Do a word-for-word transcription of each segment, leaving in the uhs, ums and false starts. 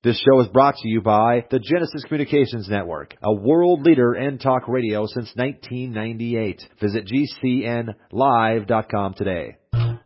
This show is brought to you by the Genesis Communications Network, a world leader in talk radio since nineteen ninety-eight. Visit G C N live dot com today.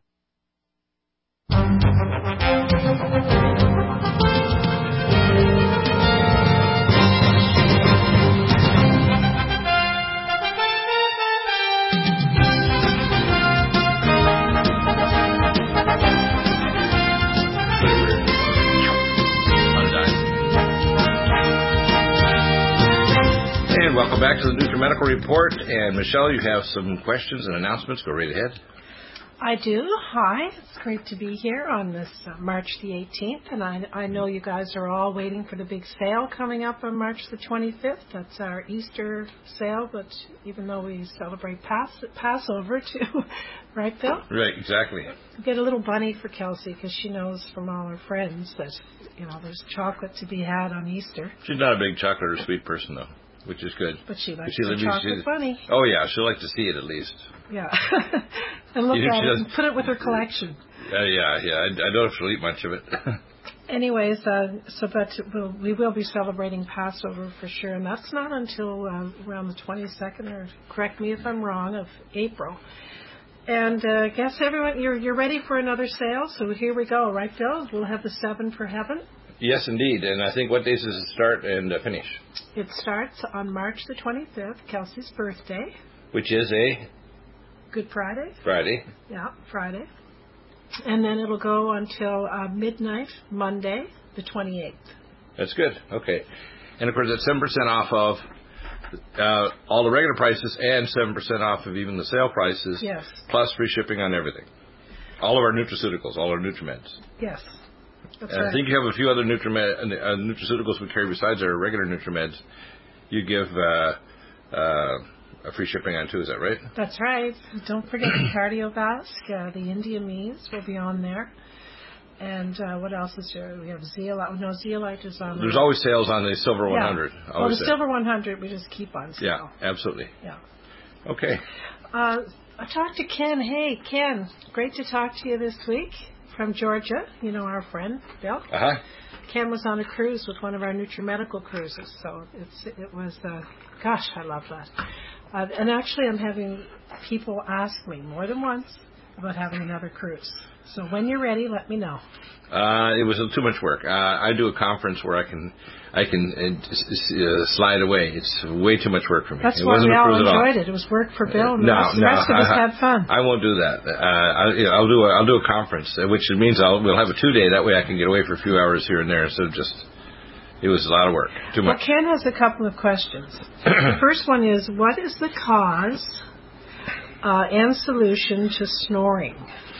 Welcome back to the NutriMedical Report. And Michelle, you have some questions and announcements. Go right ahead. I do. Hi. It's great to be here on this uh, March the eighteenth. And I, I know you guys are all waiting for the big sale coming up on March the twenty-fifth. That's our Easter sale, but even though we celebrate Pass, Passover too. Right, Bill? Right, exactly. We get a little bunny for Kelsey because she knows from all her friends that, you know, there's chocolate to be had on Easter. She's not a big chocolate or sweet person, though. Which is good. But she likes she, the chocolate bunny. Oh, yeah. She'll like to see it at least. Yeah. And look you know, at it and put it with her collection. Uh, yeah, yeah. I, I don't know if she'll eat much of it. Anyways, uh, so but we'll, we will be celebrating Passover for sure. And that's not until uh, around the twenty-second, or correct me if I'm wrong, of April. And uh, I guess everyone, you're, you're ready for another sale. So here we go. Right, Phil? We'll have the seven for heaven. Yes, indeed. And I think what days does it start and uh, finish? It starts on March the twenty-fifth, Kelsey's birthday. Which is a? Good Friday. Friday. Yeah, Friday. And then it'll go until uh, midnight, Monday, the twenty-eighth. That's good. Okay. And, of course, that's seven percent off of uh, all the regular prices and seven percent off of even the sale prices. Yes. Plus free shipping on everything. All of our nutraceuticals, all our NutriMeds. Yes. That's and right. I think you have a few other Nutrimed, uh, nutraceuticals we carry besides our regular NutriMeds. You give uh, uh, a free shipping on too, is that right? That's right. Don't forget the Cardiovasc, uh, the Indiamines will be on there. And uh, what else is there? We have Zeolite. No, Zeolite is on there. There's always sales on the Silver one hundred. Yeah. Well, the there. Silver one hundred we just keep on sale. Yeah, absolutely. Yeah. Okay. Uh, I talked to Ken. Hey, Ken, great to talk to you this week. From Georgia, you know, our friend Bill. Uh-huh. Ken was on a cruise with one of our NutriMedical cruises, so it's it was, uh, gosh, I love that. Uh, and actually, I'm having people ask me more than once about having another cruise. So when you're ready, let me know. Uh, it was too much work. Uh, I do a conference where I can I can uh, slide away. It's way too much work for me. That's it why wasn't we all enjoyed all. it. It was work for Bill. And no, the rest, no, the rest of us I, had fun. I won't do that. Uh, I, I'll do a, I'll do a conference, which means I'll we'll have a two day. That way I can get away for a few hours here and there instead of just. It was a lot of work. Too much. Well, Ken has a couple of questions. The first one is, what is the cause uh, and solution to snoring?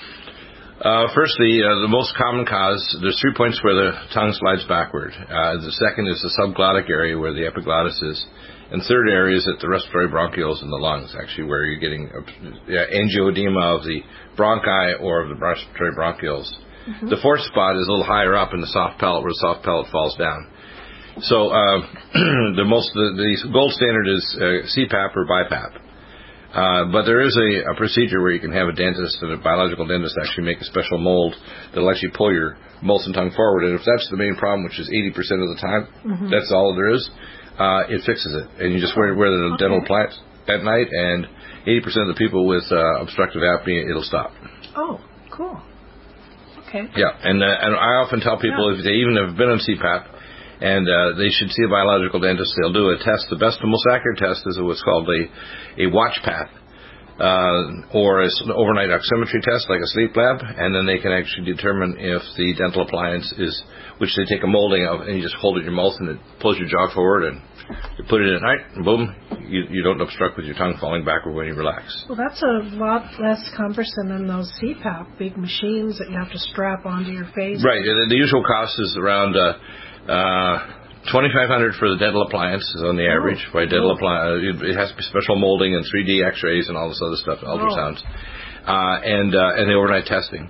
Uh, first, the, uh, the most common cause, there's three points where the tongue slides backward. Uh, the second is the subglottic area where the epiglottis is. And third area is at the respiratory bronchioles in the lungs, actually, where you're getting uh, angioedema of the bronchi or of the respiratory bronchioles. Mm-hmm. The fourth spot is a little higher up in the soft palate where the soft palate falls down. So uh, the most the, the gold standard is uh, C PAP or BiPAP. Uh, but there is a, a procedure where you can have a dentist and a biological dentist actually make a special mold that'll actually pull your Molson tongue forward. And if that's the main problem, which is eighty percent of the time, mm-hmm. that's all there is, uh, it fixes it. And you just wear, wear the okay. dental implants at night, and eighty percent of the people with uh, obstructive apnea, it'll stop. Oh, cool. Okay. Yeah, and, uh, and I often tell people yeah. if they even have been on C PAP, and uh, they should see a biological dentist. They'll do a test. The best and most accurate test is what's called a, a watch path, uh, or an overnight oximetry test, like a sleep lab, and then they can actually determine if the dental appliance is, which they take a molding of, and you just hold it in your mouth, and it pulls your jaw forward, and you put it in at night, and boom, you, you don't obstruct with your tongue falling backward when you relax. Well, that's a lot less cumbersome than those C PAP, big machines that you have to strap onto your face. Right. The, the usual cost is around... Uh, Uh, twenty-five hundred dollars for the dental appliance is on the average. Oh, by dental oh. appliance, it has to be special molding and three D X-rays and all this other stuff, ultrasounds, oh. uh, and uh, and the overnight testing.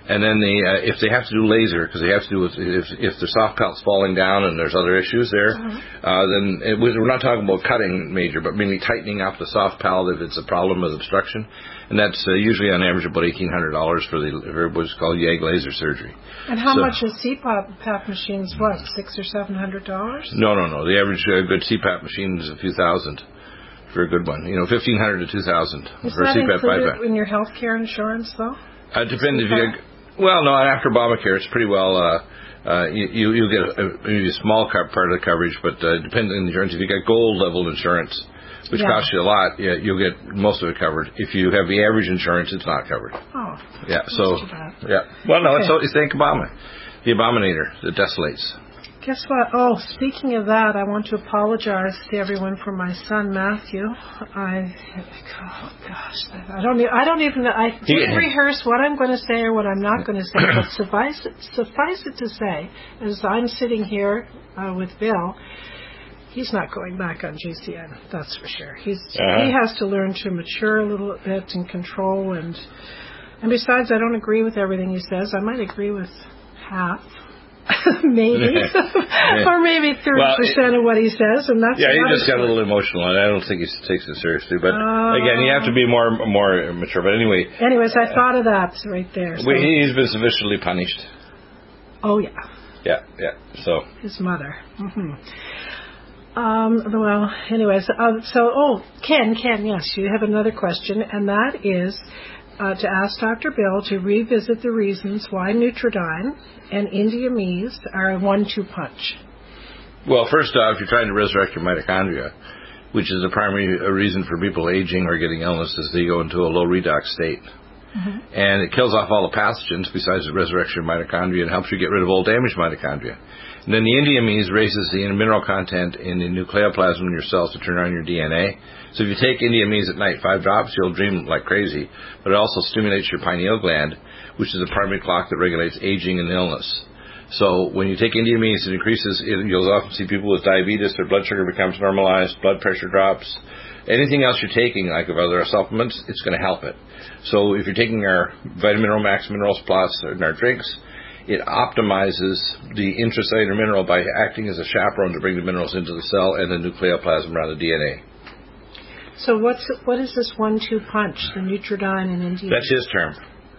And then the uh, if they have to do laser, because they have to do with, if if their soft pal's falling down and there's other issues there, uh-huh. uh, then it, we're not talking about cutting major, but mainly tightening up the soft pal if it's a problem with obstruction. And that's uh, usually on average about eighteen hundred dollars for the for what's called YAG laser surgery. And how so, much is C PAP machines? What, six or seven hundred dollars? No, no, no. The average uh, good C PAP machine is a few thousand for a good one. You know, fifteen hundred to two thousand for a C PAP bypass. Is that included in your health care insurance, though? Uh, depends if you. Well, no, after Obamacare, it's pretty well, uh, uh, you, you get a, maybe a small part of the coverage, but uh, depending on the insurance, if you get gold level insurance, which yeah. costs you a lot, yeah, you'll get most of it covered. If you have the average insurance, it's not covered. Oh. Yeah, so, yeah. Well, no, okay. it's, it's thank Obama, the Abominator that desolates. Guess what? Oh, speaking of that, I want to apologize to everyone for my son Matthew. I, oh gosh, I don't, I don't even, I didn't yeah. rehearse what I'm going to say or what I'm not going to say. But suffice it, suffice it to say, as I'm sitting here uh, with Bill, he's not going back on G C N. That's for sure. He's uh-huh. he has to learn to mature a little bit and control, and and besides, I don't agree with everything he says. I might agree with half. maybe, yeah. or maybe thirty well, percent of what he says, and that's yeah. He just got a little emotional, and I don't think he takes it seriously. But uh, again, you have to be more more mature. But anyway, anyways, I uh, thought of that right there. So. He's been sufficiently punished. Oh yeah. Yeah, yeah. So his mother. Mm-hmm. Um, well, anyways, uh, so oh, Ken, Ken, yes, you have another question, and that is. Uh, to ask Doctor Bill to revisit the reasons why Nutridyne and Indiamese are a one two punch. Well, first off, if you're trying to resurrect your mitochondria, which is the primary reason for people aging or getting illness, is they go into a low redox state. Mm-hmm. And it kills off all the pathogens besides the resurrection of mitochondria and helps you get rid of old damaged mitochondria. And then the Indiamese raises the mineral content in the nucleoplasm in your cells to turn on your D N A. So if you take Indiamese at night, five drops, you'll dream like crazy. But it also stimulates your pineal gland, which is the primary clock that regulates aging and illness. So when you take Indiamese, it increases, it, you'll often see people with diabetes, their blood sugar becomes normalized, blood pressure drops. Anything else you're taking, like of other supplements, it's going to help it. So if you're taking our Vitamin Max Minerals Plus in our drinks, it optimizes the intracellular mineral by acting as a chaperone to bring the minerals into the cell and the nucleoplasm around the D N A. So what's what is this one two punch, the Nutridyne and Indiamese? That's his term.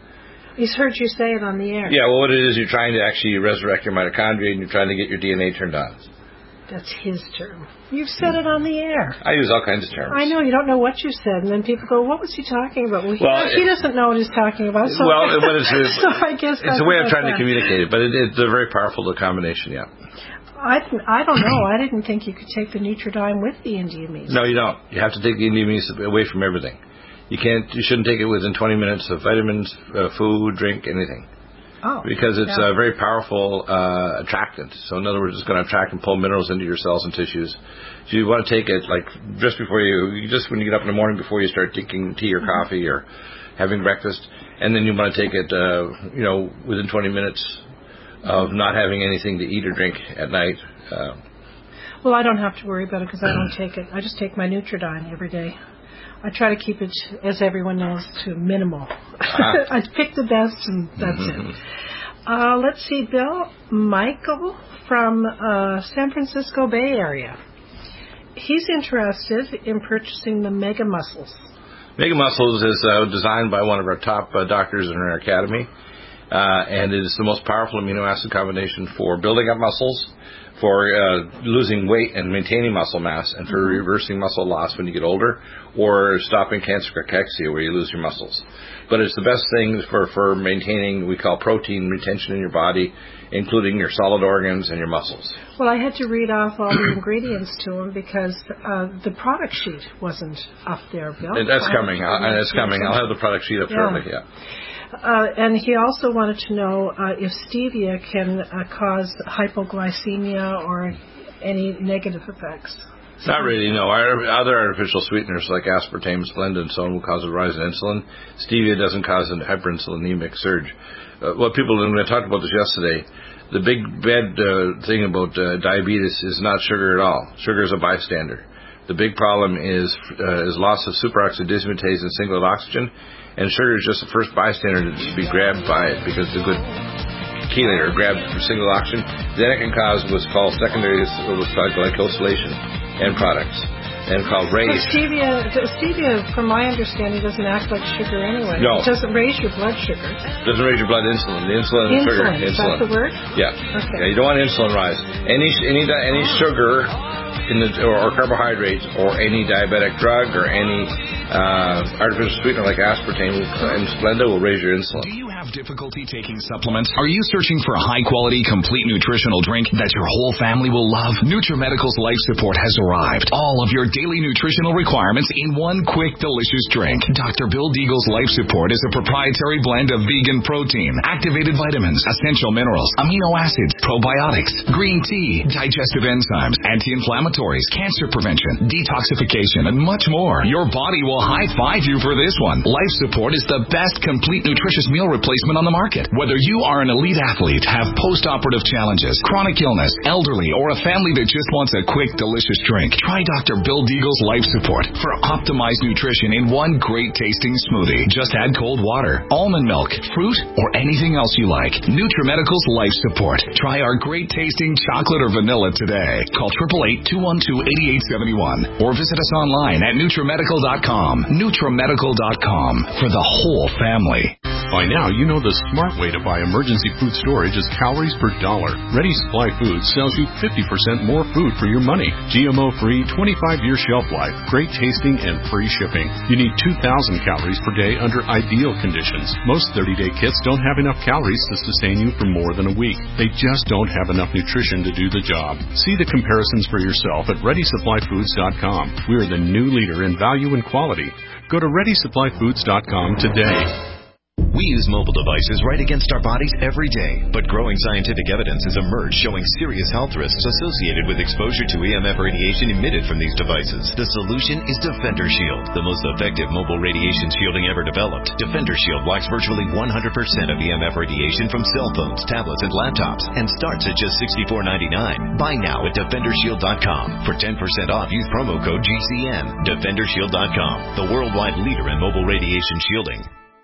He's heard you say it on the air. Yeah, well, what it is, you're trying to actually resurrect your mitochondria and you're trying to get your D N A turned on. That's his term. You've said it on the air. I use all kinds of terms. I know, you don't know what you said, and then people go, what was he talking about? Well, he, well, he doesn't know what he's talking about. So, well, but it's, it's, so I guess it's a way of trying that. to communicate it, but it, it's a very powerful combination, yeah. I I don't know. I didn't think you could take the Nutridyne with the Indiamese. No, you don't. You have to take the Indiamese away from everything. You can't. You shouldn't take it within twenty minutes of vitamins, uh, food, drink, anything. Oh, because it's yeah. a very powerful uh, attractant. So in other words, it's going to attract and pull minerals into your cells and tissues. So you want to take it like just before you, just when you get up in the morning before you start drinking tea or mm-hmm. coffee or having breakfast, and then you want to take it, uh, you know, within twenty minutes of not having anything to eat or drink at night. Uh, well, I don't have to worry about it because I don't take it. I just take my Nutridyne every day. I try to keep it, as everyone knows, to minimal. Ah. I pick the best, and that's mm-hmm. it. Uh, let's see, Bill. Michael from uh, San Francisco Bay Area. He's interested in purchasing the Mega Muscles. Mega Muscles is uh, designed by one of our top uh, doctors in our academy, uh, and it is the most powerful amino acid combination for building up muscles, for uh, losing weight and maintaining muscle mass, and for mm-hmm. reversing muscle loss when you get older, or stopping cancer cachexia where you lose your muscles. But it's the best thing for, for maintaining what we call protein retention in your body, including your solid organs and your muscles. Well, I had to read off all the ingredients to him because uh, the product sheet wasn't up there, Bill. And that's coming. And it's coming. I'll have the product sheet up yeah. shortly, yeah. Uh, and he also wanted to know uh, if stevia can uh, cause hypoglycemia or any negative effects. Not really, no. Our other artificial sweeteners like aspartame, Splenda, and so on will cause a rise in insulin. Stevia doesn't cause a hyperinsulinemic surge. Uh, what people, and I talked about this yesterday, the big bad uh, thing about uh, diabetes is not sugar at all. Sugar is a bystander. The big problem is uh, is loss of superoxide dismutase and singlet oxygen, and sugar is just the first bystander to just be grabbed by it because it's a good chelator, grabbed for single oxygen. Then it can cause what's called secondary glycosylation end products, and called RAGE. But stevia, stevia, from my understanding, doesn't act like sugar anyway. No. It doesn't raise your blood sugar. It doesn't raise your blood insulin. The insulin and Insulin, sugar. is Insulin. that the word? Yeah. Okay. Yeah. You don't want insulin rise. Any any any sugar in the or, or carbohydrates or any diabetic drug or any uh, artificial sweetener like aspartame and Splenda will raise your insulin. Do you have difficulty taking supplements? Are you searching for a high-quality, complete nutritional drink that your whole family will love? NutriMedical's Life Support has arrived. All of your daily nutritional requirements in one quick, delicious drink. Doctor Bill Deagle's Life Support is a proprietary blend of vegan protein, activated vitamins, essential minerals, amino acids, probiotics, green tea, digestive enzymes, anti-inflammatories, cancer prevention, detoxification, and much more. Your body will high-five you for this one. Life Support is the best complete nutritious meal replacement on the market. Whether you are an elite athlete, have post-operative challenges, chronic illness, elderly, or a family that just wants a quick, delicious drink, try Doctor Bill Deagle's Life Support for optimized nutrition in one great-tasting smoothie. Just add cold water, almond milk, fruit, or anything else you like. NutriMedical's Life Support. Try our great-tasting chocolate or vanilla today. Call eight eight eight, two one two, eight eight seven one or visit us online at NutriMedical dot com. NutriMedical dot com for the whole family. By now, you know the smart way to buy emergency food storage is calories per dollar. Ready Supply Foods sells you fifty percent more food for your money. G M O-free, twenty-five year shelf life, great tasting, and free shipping. You need two thousand calories per day under ideal conditions. Most thirty day kits don't have enough calories to sustain you for more than a week. They just don't have enough nutrition to do the job. See the comparisons for yourself at Ready Supply Foods dot com. We are the new leader in value and quality. Go to Ready Supply Foods dot com today. We use mobile devices right against our bodies every day, but growing scientific evidence has emerged showing serious health risks associated with exposure to E M F radiation emitted from these devices. The solution is Defender Shield, the most effective mobile radiation shielding ever developed. Defender Shield blocks virtually one hundred percent of E M F radiation from cell phones, tablets, and laptops, and starts at just sixty-four ninety-nine. Buy now at Defender Shield dot com. For ten percent off, use promo code G C N. Defender Shield dot com, the worldwide leader in mobile radiation shielding.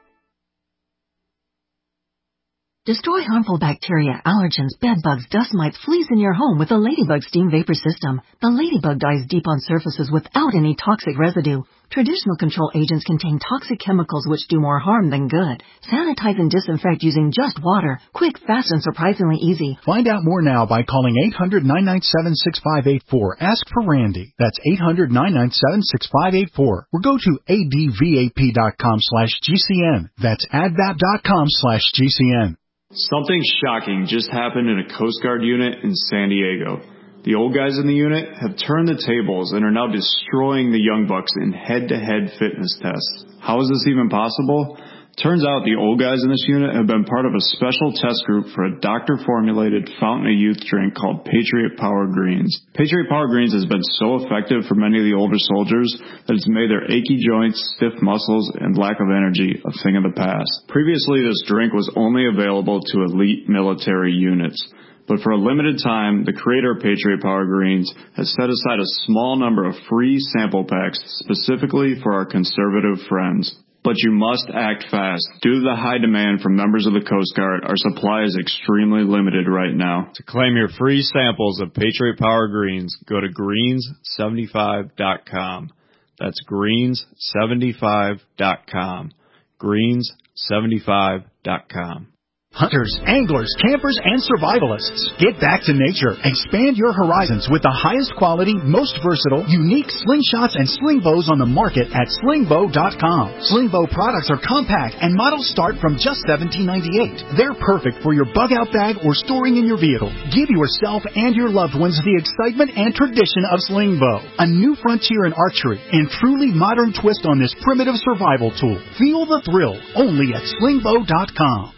Destroy harmful bacteria, allergens, bedbugs, dust mites, fleas in your home with the Ladybug Steam Vapor System. The Ladybug dives deep on surfaces without any toxic residue. Traditional control agents contain toxic chemicals which do more harm than good. Sanitize and disinfect using just water. Quick, fast, and surprisingly easy. Find out more now by calling eight hundred, nine nine seven, six five eight four. Ask for Randy. That's eight hundred, nine nine seven, six five eight four. Or go to advap.com slash GCN. That's advap dot com slash GCN. Something shocking just happened in a Coast Guard unit in San Diego. The old guys in the unit have turned the tables and are now destroying the young bucks in head-to-head fitness tests. How is this even possible? Turns out the old guys in this unit have been part of a special test group for a doctor-formulated fountain of youth drink called Patriot Power Greens. Patriot Power Greens has been so effective for many of the older soldiers that it's made their achy joints, stiff muscles, and lack of energy a thing of the past. Previously, this drink was only available to elite military units. But for a limited time, the creator of Patriot Power Greens has set aside a small number of free sample packs specifically for our conservative friends. But you must act fast. Due to the high demand from members of the Coast Guard, our supply is extremely limited right now. To claim your free samples of Patriot Power Greens, go to greens seventy-five dot com. That's greens seventy-five dot com. greens seventy-five dot com. Hunters, anglers, campers, and survivalists. Get back to nature. Expand your horizons with the highest quality, most versatile, unique slingshots and sling bows on the market at sling bow dot com. Sling bow products are compact and models start from just seventeen ninety-eight. They're perfect for your bug-out bag or storing in your vehicle. Give yourself and your loved ones the excitement and tradition of sling bow. A new frontier in archery and truly modern twist on this primitive survival tool. Feel the thrill only at sling bow dot com.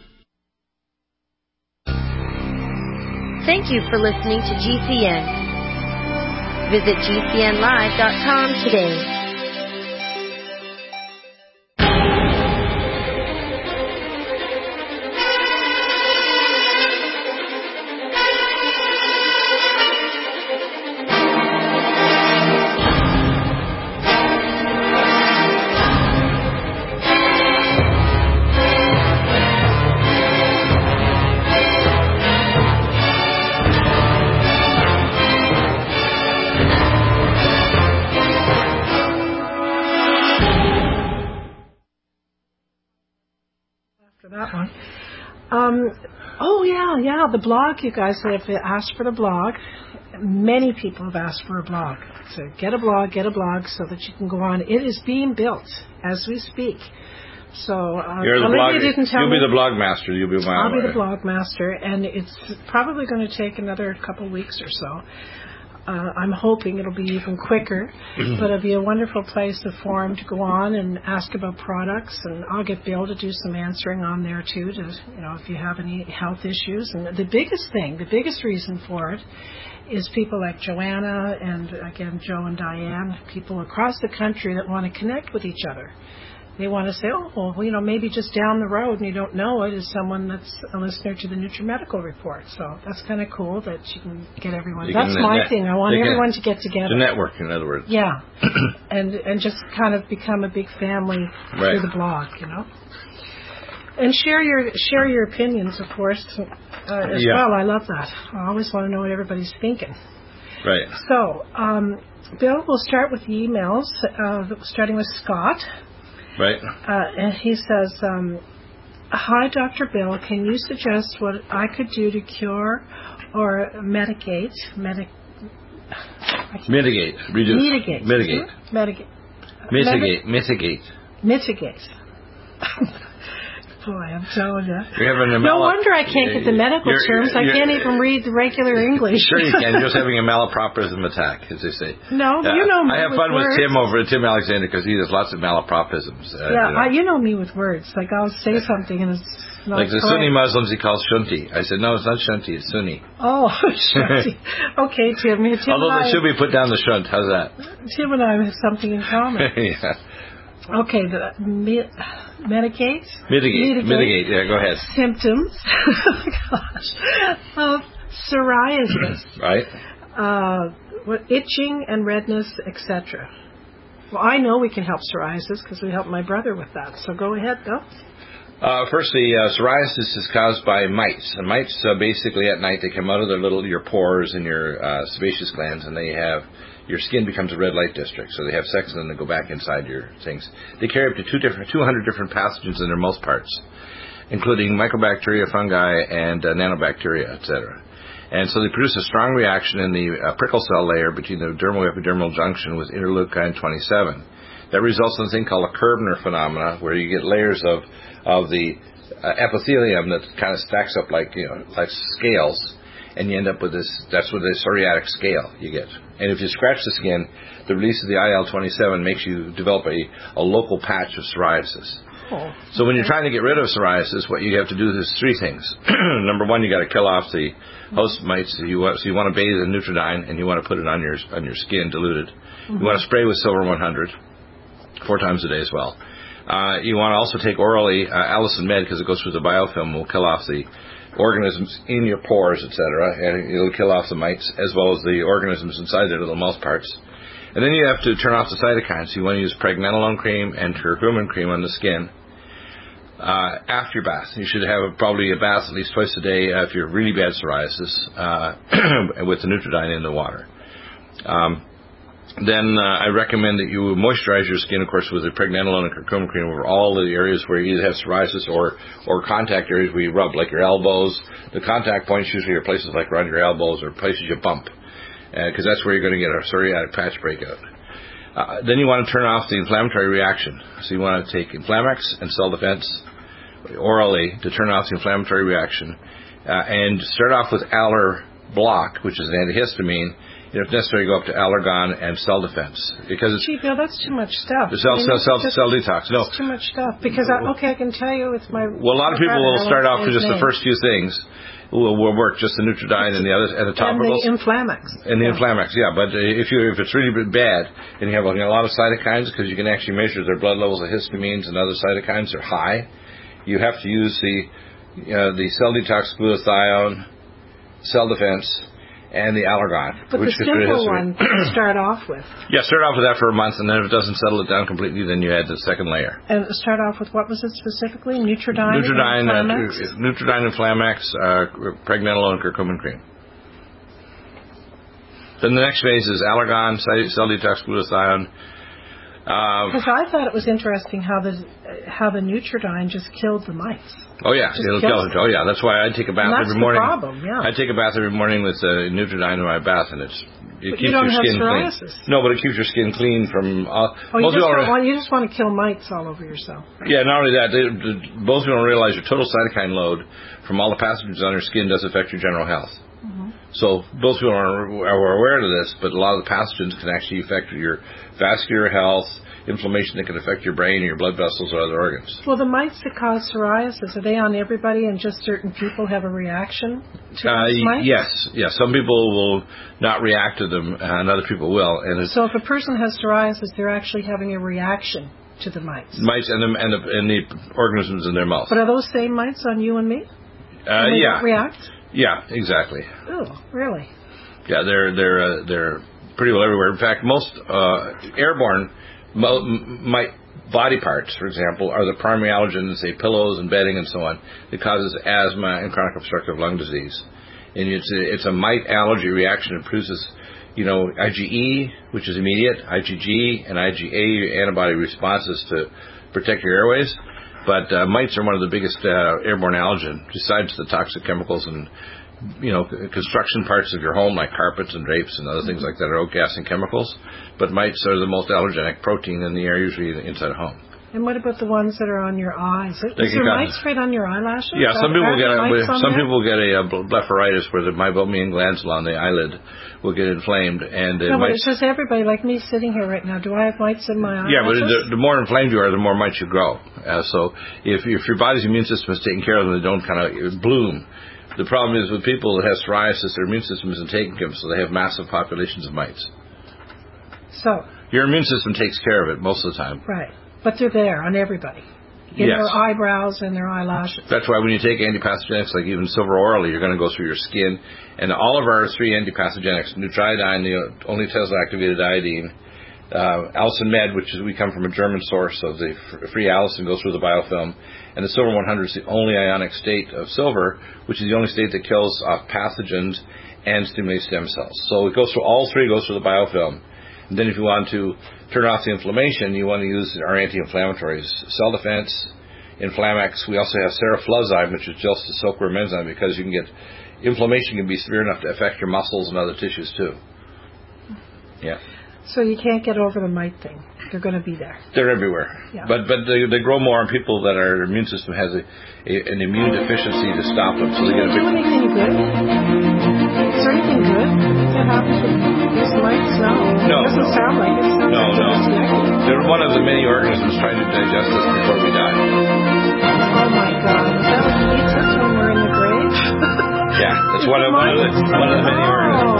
Thank you for listening to G C N. Visit G C N live dot com today. Um, oh, yeah, yeah, the blog, you guys have asked for the blog. Many people have asked for a blog. So get a blog, get a blog so that you can go on. It is being built as we speak. So uh, You're the Olivia blog, didn't tell you'll me. be the blog master. You'll be my I'll be the blog master, and it's probably going to take another couple weeks or so. Uh, I'm hoping it'll be even quicker, but it'll be a wonderful place, a forum to go on and ask about products, and I'll get Bill to do some answering on there too, to, you know, if you have any health issues. And the biggest thing, the biggest reason for it is people like Joanna and, again, Joe and Diane, people across the country that want to connect with each other. They want to say, oh, well, you know, maybe just down the road and you don't know it is someone that's a listener to the NutriMedical Report. So that's kind of cool that you can get everyone. You That's can, my net, thing. I want everyone to get To together. network, in other words. Yeah. and and just kind of become a big family Right. through the blog, you know. And share your share your opinions, of course, uh, as Yeah. well. I love that. I always want to know what everybody's thinking. Right. So, um, Bill, we'll start with the emails, uh, starting with Scott. Right. Uh, and he says, um, hi, Doctor Bill. Can you suggest what I could do to cure or mitigate, medi- Mitigate. Reduce. mitigate, Mitigate. Hmm? mitigate, Mitigate. Mitigate. mitigate. Boy, I'm telling you. You're having a No mal- wonder I can't get the medical you're- terms. I you're- can't even read the regular English. Sure you can. You're just having a malapropism attack, as they say. No, Uh, you know me I have with fun words. with Tim over Tim Alexander because he does lots of malapropisms. Uh, Yeah, you know. I, you know me with words. Like I'll say something and it's not Like the correct. Sunni Muslims, he calls Shunti. I said, no, it's not Shunti, it's Sunni. Oh, Shunti. Okay, Tim. Tim Although and they I, should be put down the Shunt. How's that? Tim and I have something in common. yeah. Okay, the mi- medicate? Mitigate. Mitigate. Yeah, go ahead. Symptoms, gosh, of psoriasis. Right. Uh, what, itching and redness, et cetera. Well, I know we can help psoriasis because we helped my brother with that. So go ahead, Bill. Uh, firstly, uh, psoriasis is caused by mites. And mites, uh, basically at night, they come out of their little your pores and your uh, sebaceous glands, and they have your skin becomes a red light district. So they have sex and then they go back inside your things. They carry up to two different, two hundred different pathogens in their mouth parts, including mycobacteria, fungi, and uh, nanobacteria, et cetera. And so they produce a strong reaction in the uh, prickle cell layer between the dermal epidermal junction with interleukin twenty-seven. That results in a thing called a Koebner phenomena, where you get layers of of the uh, epithelium that kind of stacks up like you know like scales, and you end up with this. That's what the psoriatic scale you get. And if you scratch the skin, the release of the I L twenty-seven makes you develop a, a local patch of psoriasis. Oh, so when you're trying to get rid of psoriasis, what you have to do is three things. Number one, you got to kill off the host mites. So you want, so you want to bathe in Nutridyne, and you want to put it on your on your skin diluted. Mm-hmm. You want to spray with Silver one hundred four times a day as well. Uh, you want to also take orally uh, Allicin Med because it goes through the biofilm, will kill off the organisms in your pores, et cetera, and it'll kill off the mites as well as the organisms inside their little mouth parts. And then you have to turn off the cytokines. So you want to use pregnenolone cream and curcumin cream on the skin uh, after your bath. You should have probably a bath at least twice a day uh, if you're really bad psoriasis uh, with the Nutridyne in the water. Um, Then uh, I recommend that you moisturize your skin, of course, with the pregnenolone and curcumin cream over all the areas where you either have psoriasis or, or contact areas where you rub, like your elbows. The contact points usually are places like around your elbows or places you bump, because uh, that's where you're going to get a psoriatic patch breakout. Uh, then you want to turn off the inflammatory reaction. So you want to take Inflamex and Cell Defense orally to turn off the inflammatory reaction, uh, and start off with Aller Block, which is an antihistamine. If necessary, go up to Allergon and Cell Defense because it's. Gee, Bill, that's too much stuff. The cell, I mean, cell, cell, just, cell detox. No, it's too much stuff. Because I, okay, I can tell you with my. Well, a lot of people will start off with just the first few things. Will, will work just the Nutridyne and the other and the topicals. And the Inflamex. And the yeah. Inflamex, yeah. But if you if it's really bad and you have a lot of cytokines, because you can actually measure their blood levels of histamines and other cytokines are high, you have to use the uh, the Cell Detox Glutathione, Cell Defense, and the Allergon. But which the simple one to start off with. Yeah, start off with that for a month, and then if it doesn't settle it down completely, then you add the second layer. And start off with what was it specifically? Nutridyne, Nutridyne, and Inflamex? uh, Nutridyne and Inflamex, uh, pregnenolone and curcumin cream. Then the next phase is Allergon, Cell Detox Glutathione, Because uh, I thought it was interesting how the how the Nutridyne just killed the mites. Oh yeah, just it'll kill it. Oh yeah, that's why I take a bath and that's every morning. The problem, yeah. I take a bath every morning with uh, Nutridyne in my bath, and it's it but keeps you don't your have skin psoriasis. clean. No, but it keeps your skin clean from. Uh, oh, you most just, people don't want, you just want to kill mites all over yourself. Right? Yeah, not only that, they, they, most people don't realize your total cytokine load from all the pathogens on your skin does affect your general health. Mm-hmm. So most people are, are aware of this, but a lot of the pathogens can actually affect your vascular health, inflammation that can affect your brain, your blood vessels, or other organs. Well, the mites that cause psoriasis, are they on everybody and just certain people have a reaction to uh, those mites? Yes, yes. Some people will not react to them, and other people will. And it's, so if a person has psoriasis, they're actually having a reaction to the mites. Mites and the, and the, and the organisms in their mouth. But are those same mites on you and me? Uh, they yeah. Don't react? Yeah, exactly. Oh, really? Yeah, they're they're uh, they're pretty well everywhere. In fact, most uh, airborne mite body parts, for example, are the primary allergens, say pillows and bedding and so on, that causes asthma and chronic obstructive lung disease. And it's a, it's a mite allergy reaction. It produces, you know, I G E, which is immediate, I G G, and I G A antibody responses to protect your airways. But uh, mites are one of the biggest uh, airborne allergen, besides the toxic chemicals and, you know, construction parts of your home, like carpets and drapes and other things like that, are outgassing chemicals. But mites are the most allergenic protein in the air, usually inside a home. And what about the ones that are on your eyes? Is there mites right on your eyelashes? Yeah, some people get a, some there? people get a, a blepharitis where the meibomian glands along the eyelid will get inflamed, and no, but mites, it's just everybody like me sitting here right now. Do I have mites in my eyelashes? Yeah, but the, the more inflamed you are, the more mites you grow. Uh, so if if your body's immune system is taking care of them, they don't kind of bloom. The problem is with people that have psoriasis, their immune system isn't taking them, so they have massive populations of mites. So your immune system takes care of it most of the time. Right. But they're there on everybody. In yes. their eyebrows and their eyelashes. That's why when you take antipathogenics, like even silver orally, you're going to go through your skin. And all of our three antipathogenics, Nutridyne, the only Tesla-activated iodine, uh, Allicin Med, which is we come from a German source of the free allicin, goes through the biofilm. And the Silver one hundred is the only ionic state of silver, which is the only state that kills off pathogens and stimulates stem cells. So it goes through, all three goes through the biofilm. And then if you want to turn off the inflammation, you want to use our anti-inflammatories. Cell Defense, Inflamex. We also have Seroflozyme, which is just a silkworm enzyme, because you can get, inflammation can be severe enough to affect your muscles and other tissues too. Yeah. So you can't get over the mite thing. They're going to be there. They're everywhere. Yeah. But but they, they grow more on people that our immune system has a, a, an immune deficiency to stop them. So they get a big... Do anything good? Is there anything good that happens with these mites? No. No, it doesn't no. sound like it. Sounds no, like no. They're one of the many organisms trying to digest us before we die. Oh my God. Is that what he eats us when we're in the grave? Yeah, it's one of, one of the one of the many organisms.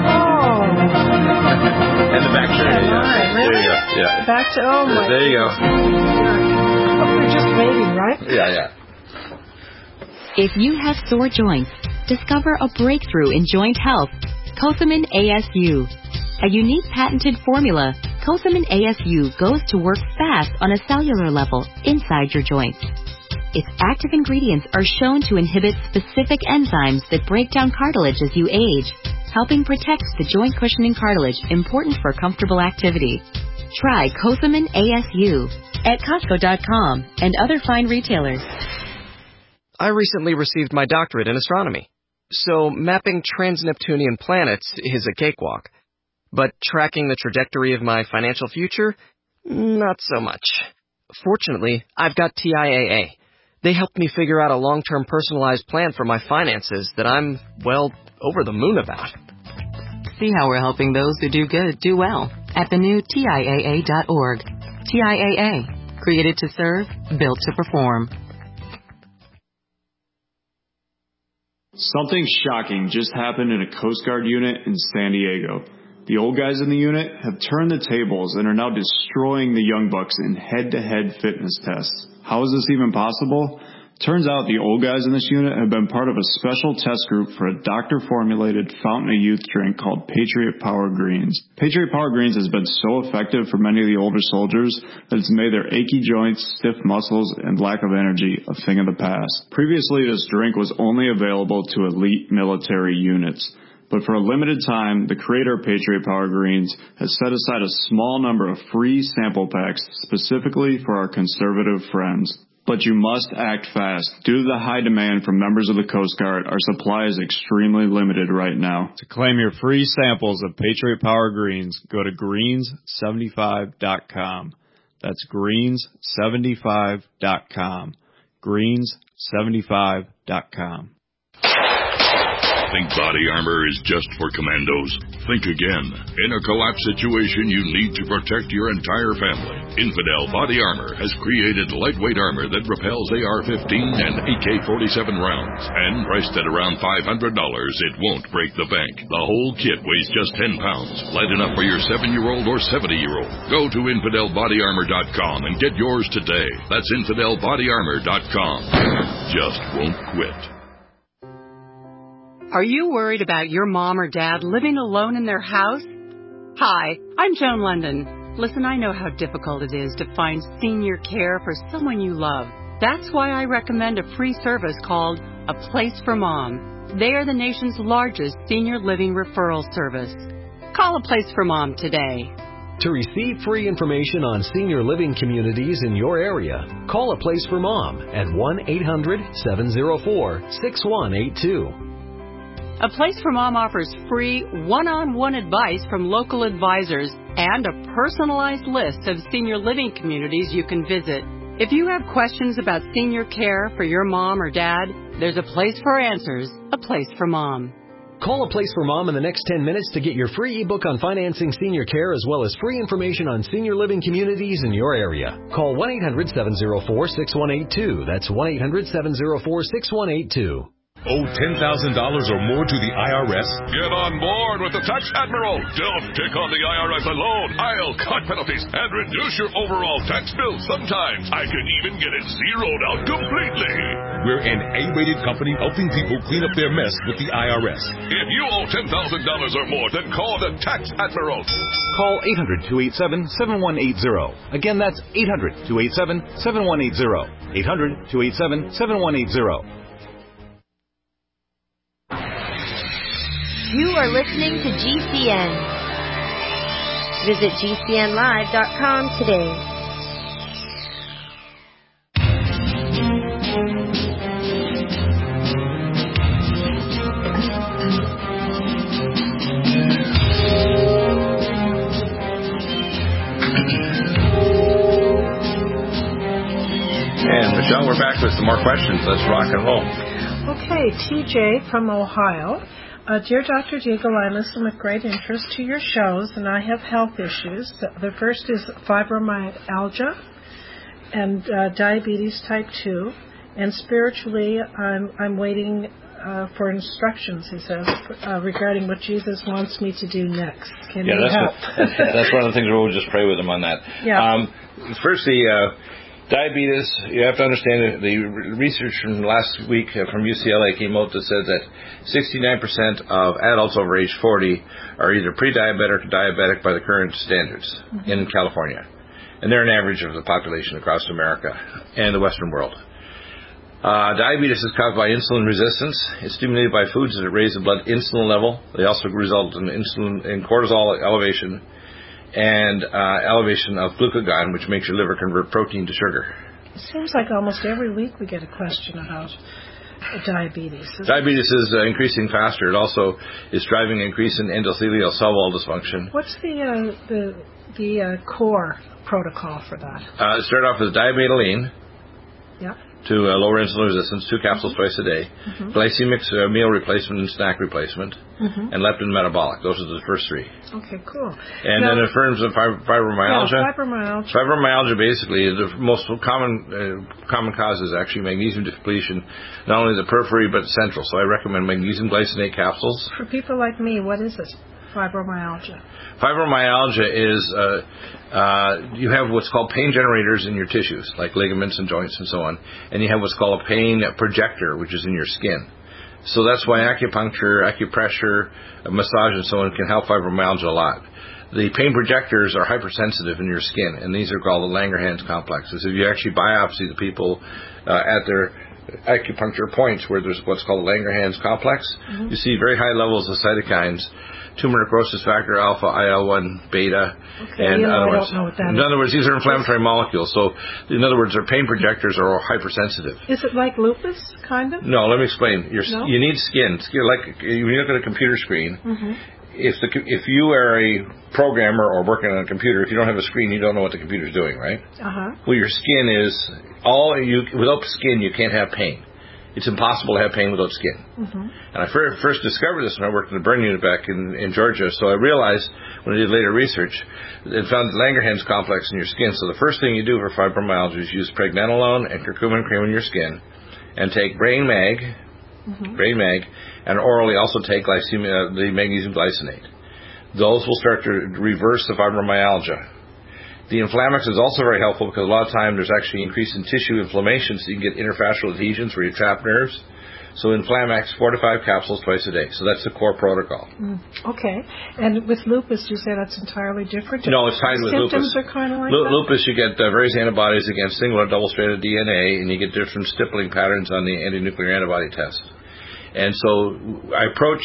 Oh. And the bacteria. Yeah, yeah. There you go. Yeah. Back to, oh my There you go. Oh, we're just waiting, right? Yeah, yeah. If you have sore joints, discover a breakthrough in joint health. Cosamin A S U. A unique patented formula, Cosamin A S U goes to work fast on a cellular level inside your joints. Its active ingredients are shown to inhibit specific enzymes that break down cartilage as you age, helping protect the joint cushioning cartilage important for comfortable activity. Try Cosamin A S U at Costco dot com and other fine retailers. I recently received my doctorate in astronomy, so mapping trans-Neptunian planets is a cakewalk. But tracking the trajectory of my financial future? Not so much. Fortunately, I've got T I A A. They helped me figure out a long-term personalized plan for my finances that I'm, well, over the moon about. See how we're helping those who do good do well at the new T I A A dot org. T I A A, created to serve, built to perform. Something shocking just happened in a Coast Guard unit in San Diego. The old guys in the unit have turned the tables and are now destroying the young bucks in head-to-head fitness tests. How is this even possible? Turns out the old guys in this unit have been part of a special test group for a doctor-formulated fountain of youth drink called Patriot Power Greens. Patriot Power Greens has been so effective for many of the older soldiers that it's made their achy joints, stiff muscles, and lack of energy a thing of the past. Previously, this drink was only available to elite military units. But for a limited time, the creator of Patriot Power Greens has set aside a small number of free sample packs specifically for our conservative friends. But you must act fast. Due to the high demand from members of the Coast Guard, our supply is extremely limited right now. To claim your free samples of Patriot Power Greens, go to greens seventy-five dot com. That's greens seventy-five dot com. greens seventy-five dot com. Think body armor is just for commandos? Think again. In a collapse situation, you need to protect your entire family. Infidel Body Armor has created lightweight armor that repels A R fifteen and A K forty-seven rounds. And priced at around five hundred dollars, it won't break the bank. The whole kit weighs just ten pounds. Light enough for your seven-year-old or seventy-year-old. Go to infidel body armor dot com and get yours today. That's infidel body armor dot com. Just won't quit. Are you worried about your mom or dad living alone in their house? Hi, I'm Joan London. Listen, I know how difficult it is to find senior care for someone you love. That's why I recommend a free service called A Place for Mom. They are the nation's largest senior living referral service. Call A Place for Mom today. To receive free information on senior living communities in your area, call A Place for Mom at one eight hundred seven oh four six one eight two. A Place for Mom offers free one-on-one advice from local advisors and a personalized list of senior living communities you can visit. If you have questions about senior care for your mom or dad, there's a place for answers, A Place for Mom. Call A Place for Mom in the next ten minutes to get your free ebook on financing senior care as well as free information on senior living communities in your area. Call one eight hundred seven oh four six one eight two. That's one eight hundred seven oh four six one eight two. Owe ten thousand dollars or more to the I R S? Get on board with the Tax Admiral. Don't take on the I R S alone. I'll cut penalties and reduce your overall tax bill. Sometimes I can even get it zeroed out completely. We're an A-rated company helping people clean up their mess with the I R S. If you owe ten thousand dollars or more, then call the Tax Admiral. Call eight hundred two eight seven seven one eight zero. Again, that's eight hundred two eight seven seven one eight zero. eight hundred two eight seven seven one eight zero. You are listening to G C N. Visit G C N live dot com today. And Michelle, we're back with some more questions. Let's rock and roll. Okay, T J from Ohio. Uh, Dear Doctor Deagle, I listen with great interest to your shows, and I have health issues. The, the first is fibromyalgia and uh, diabetes type two. And spiritually, I'm, I'm waiting uh, for instructions, he says, uh, regarding what Jesus wants me to do next. Can yeah, you that's help? What, that's, that's one of the things we'll just pray with him on that. Yeah. Um, first, the uh, diabetes, you have to understand that the research from last week from U C L A came out that said that sixty-nine percent of adults over age forty are either pre-diabetic or diabetic by the current standards mm-hmm. in California. And they're an average of the population across America and the Western world. Uh, diabetes is caused by insulin resistance. It's stimulated by foods that raise the blood insulin level. They also result in insulin in cortisol elevation and uh, elevation of glucagon, which makes your liver convert protein to sugar. It seems like almost every week we get a question about diabetes. Diabetes is uh, increasing faster. It also is driving an increase in endothelial cell wall dysfunction. What's the uh, the the uh, core protocol for that? Uh, start off with diabetoline. Yeah. To uh, lower insulin resistance, two capsules mm-hmm. twice a day, mm-hmm. glycemic uh, meal replacement and snack replacement, mm-hmm. and leptin metabolic. Those are the first three. Okay, cool. And now, then in terms of fibromyalgia, yeah, fibromyalgia, fibromyalgia basically the most common uh, common cause is actually magnesium depletion, not only the periphery but central. So I recommend magnesium glycinate capsules. For people like me, what is it? Fibromyalgia. Fibromyalgia is uh, uh, you have what's called pain generators in your tissues, like ligaments and joints and so on, and you have what's called a pain projector, which is in your skin. So that's why acupuncture, acupressure, massage, and so on can help fibromyalgia a lot. The pain projectors are hypersensitive in your skin, and these are called the Langerhans complexes. If you actually biopsy the people uh, at their acupuncture points where there's what's called Langerhans complex. Mm-hmm. You see very high levels of cytokines, tumor necrosis factor alpha, I L one beta, okay, and you know, other I words, don't know what that in is. other words, these are inflammatory molecules. So, in other words, their pain projectors are hypersensitive. Is it like lupus, kind of? No, let me explain. You're, no? You need skin. Skin, like when you look at a computer screen. Mm-hmm. If the if you are a programmer or working on a computer, if you don't have a screen, you don't know what the computer's doing, right? Uh-huh. Well, your skin is all you. Without skin, you can't have pain. It's impossible to have pain without skin. Mm-hmm. And I first, first discovered this when I worked in the burn unit back in, in Georgia. So I realized when I did later research, it found the Langerhans complex in your skin. So the first thing you do for fibromyalgia is use pregnenolone and curcumin cream in your skin, and take Brain Mag, mm-hmm. Brain Mag, and orally also take glycemic, uh, the magnesium glycinate. Those will start to reverse the fibromyalgia. The Inflamex is also very helpful because a lot of time there's actually increase in tissue inflammation, so you can get interfascial adhesions where you trap nerves. So Inflamex, four to five capsules twice a day. So that's the core protocol. Mm, okay. And with lupus, you say that's entirely different? No, it's tied with symptoms lupus. Symptoms are kind of like L- that? Lupus, you get uh, various antibodies against single or double-stranded D N A, and you get different stippling patterns on the anti-nuclear antibody test. And so I approach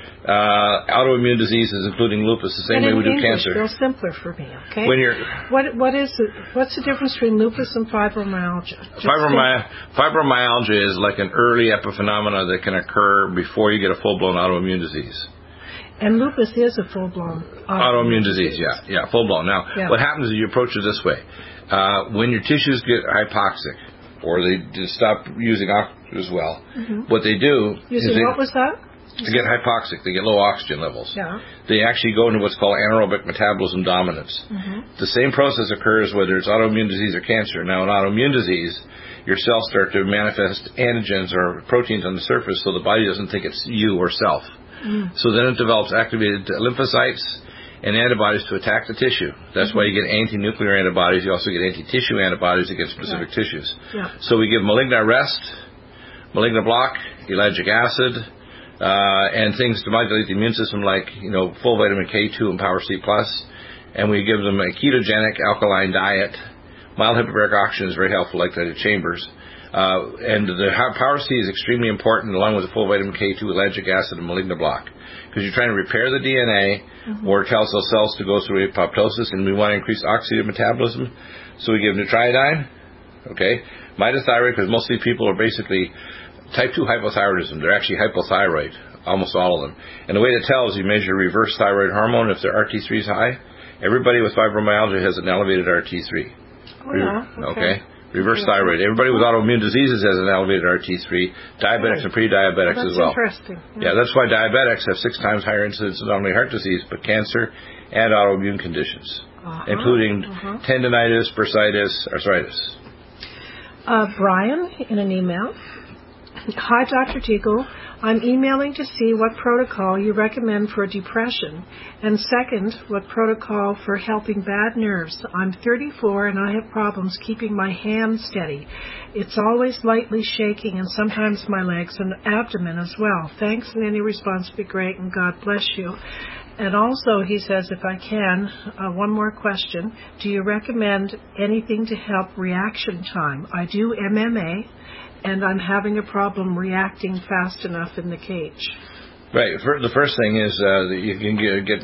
uh, autoimmune diseases, including lupus, the same and way we do English, cancer. Real simpler for me, okay? When you're what what is it? What's the difference between lupus and fibromyalgia? Fibromy- fibromyalgia is like an early epiphenomena that can occur before you get a full-blown autoimmune disease. And lupus is a full-blown autoimmune, autoimmune disease. disease. Yeah, yeah, full-blown. Now, yeah. What happens is you approach it this way: uh, when your tissues get hypoxic, or they just stop using oxygen as well, mm-hmm. what they do using is they, what was that? They get hypoxic. They get low oxygen levels. Yeah. They actually go into what's called anaerobic metabolism dominance. Mm-hmm. The same process occurs whether it's autoimmune disease or cancer. Now, in autoimmune disease, your cells start to manifest antigens or proteins on the surface, so the body doesn't think it's you or self. Mm. So then it develops activated lymphocytes and antibodies to attack the tissue. That's mm-hmm. why you get anti-nuclear antibodies. You also get anti-tissue antibodies against specific yeah. tissues. Yeah. So we give malignant arrest, malignant block, ellagic acid, uh, and things to modulate the immune system like, you know, full vitamin K two and Power C plus. And we give them a ketogenic alkaline diet. Mild hyperbaric oxygen is very helpful, like that at Chambers. Uh, and the Power C is extremely important, along with the full vitamin K two, ellagic acid, and malignant block, because you're trying to repair the D N A mm-hmm. or tell those cells to go through apoptosis, and we want to increase oxidative metabolism. So we give nutriodine, okay, mitothyroid, because most of these people are basically type two hypothyroidism. They're actually hypothyroid, almost all of them. And the way to tell is you measure reverse thyroid hormone. If their R T three is high, everybody with fibromyalgia has an elevated R T three. Oh, yeah. Okay. okay? Reverse thyroid. Everybody with autoimmune diseases has an elevated R T three. Diabetics and pre-diabetics that's as well. Interesting. Yeah. yeah, that's why diabetics have six times higher incidence of not only heart disease, but cancer and autoimmune conditions, uh-huh. including uh-huh. tendinitis, bursitis, arthritis. Uh, Brian, in an email. Hi, Doctor Teagle. I'm emailing to see what protocol you recommend for depression, and second, what protocol for helping bad nerves. I'm thirty-four and I have problems keeping my hand steady. It's always lightly shaking and sometimes my legs and abdomen as well. Thanks, and any response would be great, and God bless you. And also, he says, if I can, uh, one more question. Do you recommend anything to help reaction time? I do M M A, and I'm having a problem reacting fast enough in the cage. Right. The first thing is uh, that you can get, get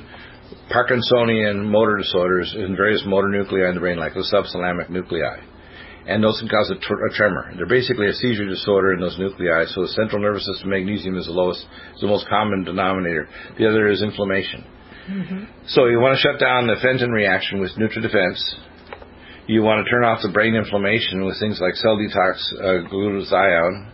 non-Parkinsonian motor disorders in various motor nuclei in the brain, like the subthalamic nuclei. And those can cause a, tr- a tremor. They're basically a seizure disorder in those nuclei. So the central nervous system magnesium is the lowest, is the most common denominator. The other is inflammation. Mm-hmm. So you want to shut down the Fenton reaction with NutriDefense. You want to turn off the brain inflammation with things like cell detox, uh, glutathione.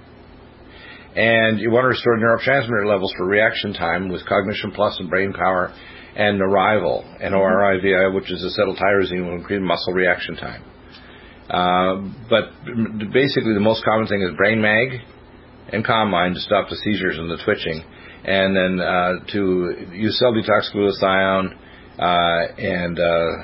And you want to restore neurotransmitter levels for reaction time with Cognition Plus and Brain Power and Norival, N O R I V I, which is acetyltyrosine, will increase muscle reaction time. Uh, but basically the most common thing is Brain Mag and Calm-Mind to stop the seizures and the twitching. And then uh, to use cell detox glutathione uh, and... Uh,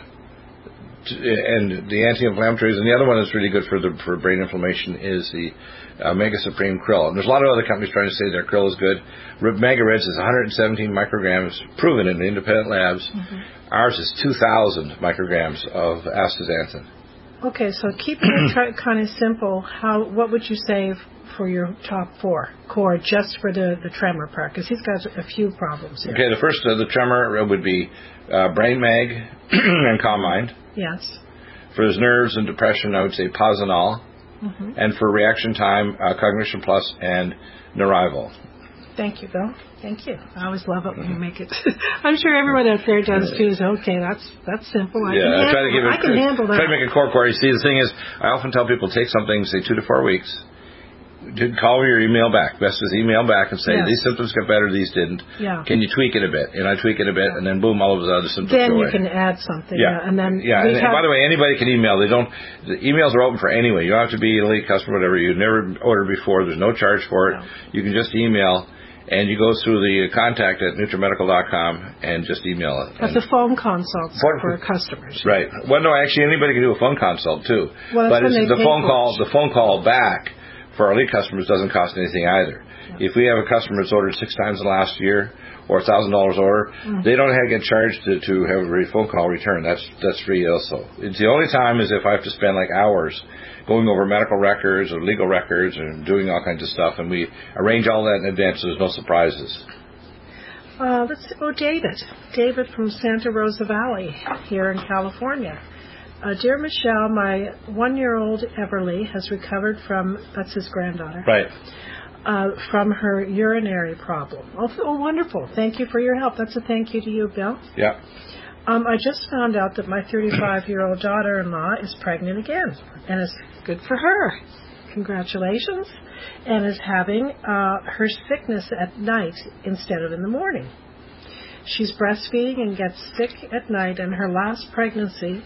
and the anti-inflammatories, and the other one that's really good for the for brain inflammation is the Omega Supreme Krill. And there's a lot of other companies trying to say their krill is good. Mega Reds is one hundred seventeen micrograms, proven in independent labs. Mm-hmm. Ours is two thousand micrograms of astaxanthin. Okay, so keeping it try, kind of simple, how what would you say for your top four core just for the, the tremor part? Because he's got a few problems here. Okay, the first, uh, the tremor would be uh, Brain Mag and Calm Mind. Yes. For his nerves and depression, I would say Posinol. Mm-hmm. And for reaction time, uh, Cognition Plus and Neurival. Thank you, Bill. Thank you. I always love it when you make it. I'm sure everyone out there does too. Is okay. That's that's simple. I yeah, can I handle, try to give it. I can handle that. Try to make a core core. You see, the thing is, I often tell people take something, say two to four weeks. Call me or email back. Best is email back and say, yes. These symptoms got better, these didn't. Yeah. Can you tweak it a bit? And I tweak it a bit, yeah. And then boom, all of the other symptoms then go away. Then you can add something. Yeah. yeah. And then yeah. And, and by the way, anybody can email. They don't. The emails are open for anyone. You don't have to be an elite customer, whatever. You've never ordered before. There's no charge for it. No. You can just email. And you go through the contact at NutriMedical dot com and just email it. That's a phone consult phone, for customers. Right. Well, no, actually, anybody can do a phone consult too. Well, but it's the phone call. it. The phone call back for our elite customers doesn't cost anything either. Yeah. If we have a customer that's ordered six times in the last year or a thousand dollars order, mm-hmm. they don't have to get charged to, to have a phone call return. That's that's free also. It's the only time is if I have to spend like hours going over medical records or legal records and doing all kinds of stuff, and we arrange all that in advance so there's no surprises. Uh, let's oh, David. David from Santa Rosa Valley here in California. Uh, Dear Michelle, my one-year-old Everly has recovered from, that's his granddaughter. Right. Uh, from her urinary problem. Oh, oh, wonderful. Thank you for your help. That's a thank you to you, Bill. Yeah. Um, I just found out that my thirty-five-year-old daughter-in-law is pregnant again, and it's good for her. Congratulations. And is having uh, her sickness at night instead of in the morning. She's breastfeeding and gets sick at night, and her last pregnancy,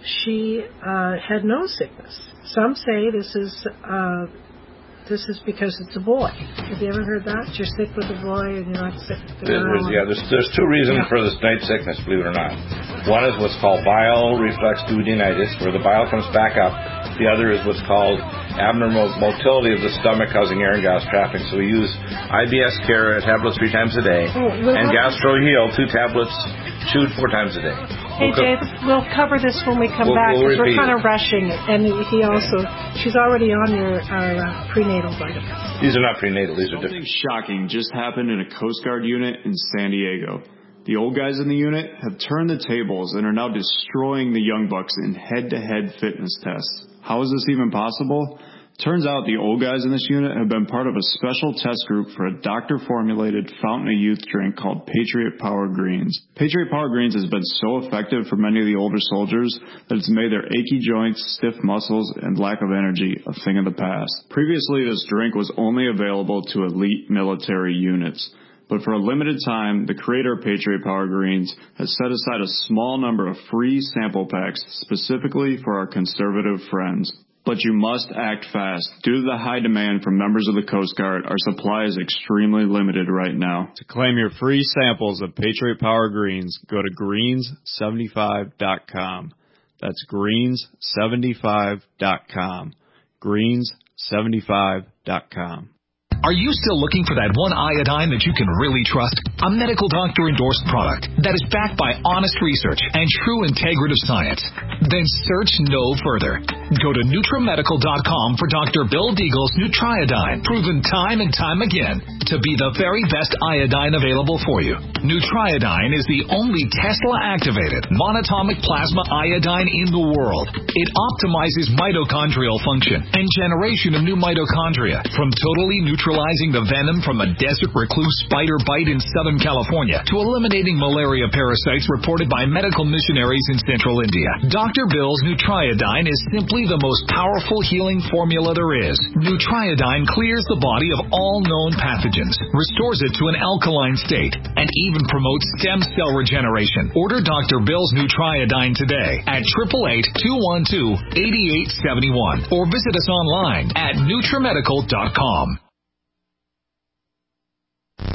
she uh, had no sickness. Some say this is... Uh, This is because it's a boy. Have you ever heard that? You're sick with a boy and you're not sick with a girl. There's, yeah, there's, there's two reasons yeah. for this night sickness, believe it or not. One is what's called bile reflex duodenitis, where the bile comes back up. The other is what's called abnormal motility of the stomach causing air and gas trapping. So we use I B S Care tablets three times a day, oh, we'll and GastroHeal two tablets chewed four times a day. Hey, we'll Dave, we'll cover this when we come we'll, back, because we'll we're kind of rushing it. And he also, she's already on your our, uh, prenatal vitamins. These are not prenatal, these are Something different. shocking just happened in a Coast Guard unit in San Diego. The old guys in the unit have turned the tables and are now destroying the young bucks in head-to-head fitness tests. How is this even possible? Turns out the old guys in this unit have been part of a special test group for a doctor-formulated fountain of youth drink called Patriot Power Greens. Patriot Power Greens has been so effective for many of the older soldiers that it's made their achy joints, stiff muscles, and lack of energy a thing of the past. Previously, this drink was only available to elite military units. But for a limited time, the creator of Patriot Power Greens has set aside a small number of free sample packs specifically for our conservative friends. But you must act fast. Due to the high demand from members of the Coast Guard, our supply is extremely limited right now. To claim your free samples of Patriot Power Greens, go to greens seventy-five dot com. That's greens seventy-five dot com. greens seventy-five dot com. Are you still looking for that one iodine that you can really trust? A medical doctor-endorsed product that is backed by honest research and true integrative science? Then search no further. Go to NutriMedical dot com for Doctor Bill Deagle's Nutriodine, proven time and time again to be the very best iodine available for you. Nutriodine is the only Tesla-activated monatomic plasma iodine in the world. It optimizes mitochondrial function and generation of new mitochondria from totally neutral neutralizing the venom from a desert recluse spider bite in Southern California to eliminating malaria parasites reported by medical missionaries in central India. Doctor Bill's Nutriodine is simply the most powerful healing formula there is. Nutriodine clears the body of all known pathogens, restores it to an alkaline state, and even promotes stem cell regeneration. Order Doctor Bill's Nutriodine today at eight eight eight, two one two, eight eight seven one or visit us online at NutriMedical dot com.